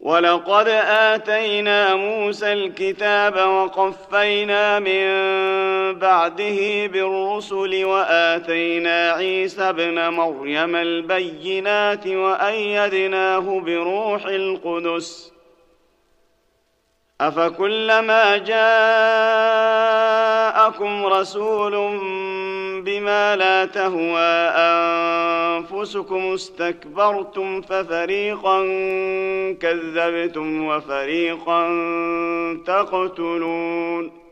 ولقد آتينا موسى الكتاب وقفينا من بعده بالرسل وآتينا عيسى ابن مريم البينات وأيدناه بروح القدس أفكلما جاءكم رسول بما لا تهوى أنفسكم استكبرتم ففريقا كذبتم وفريقا تقتلون